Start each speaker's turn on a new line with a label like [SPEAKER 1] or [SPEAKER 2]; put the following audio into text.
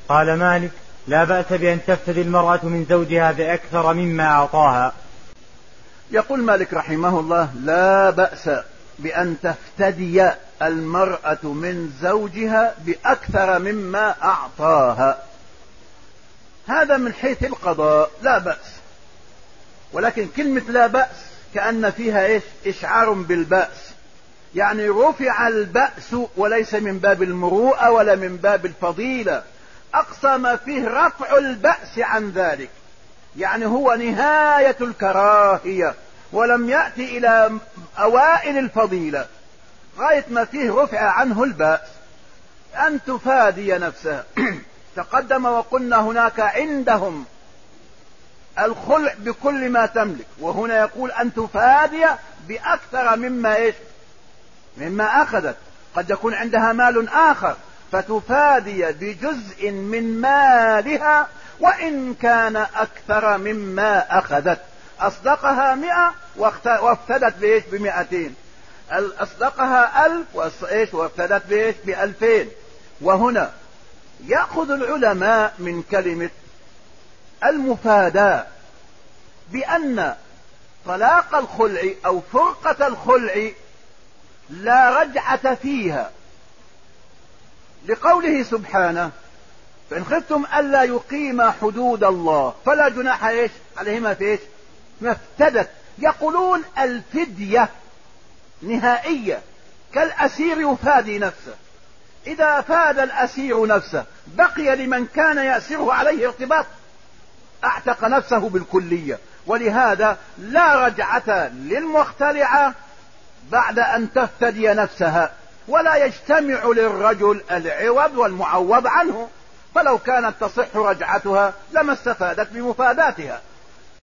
[SPEAKER 1] قال مالك: لا بأس بأن تفتدي المرأة من زوجها بأكثر مما أعطاها.
[SPEAKER 2] يقول مالك رحمه الله: لا بأس بأن تفتدي المرأة من زوجها بأكثر مما أعطاها. هذا من حيث القضاء لا بأس، ولكن كلمة لا بأس كأن فيها إشعار بالبأس، يعني رفع البأس وليس من باب المروءة ولا من باب الفضيلة، أقصى ما فيه رفع البأس عن ذلك، يعني هو نهاية الكراهية ولم يأتي إلى أوائل الفضيلة، غاية ما فيه رفع عنه البأس. أن تفادي نفسها تقدم وقلنا هناك عندهم الخلع بكل ما تملك، وهنا يقول أن تفادي بأكثر مما أخذت. قد يكون عندها مال آخر فتفادي بجزء من مالها وإن كان أكثر مما أخذت. أصدقها 100 وافتدت ب200، أصدقها 1000 وافتدت ب2000. وهنا يأخذ العلماء من كلمة المفاداة بأن طلاق الخلع أو فرقة الخلع لا رجعة فيها، لقوله سبحانه: فإن خفتم ألا يقيما حدود الله فلا جناح عليهما في ما افتدت. يقولون الفدية نهائية، كالأسير يفادي نفسه، إذا فاد الأسير نفسه بقي لمن كان يأسره عليه ارتباط، اعتق نفسه بالكلية. ولهذا لا رجعة للمختلعة بعد أن تفتدي نفسها، ولا يجتمع للرجل العوض والمعوض عنه، فلو كانت تصح رجعتها لما استفادت بمفاداتها.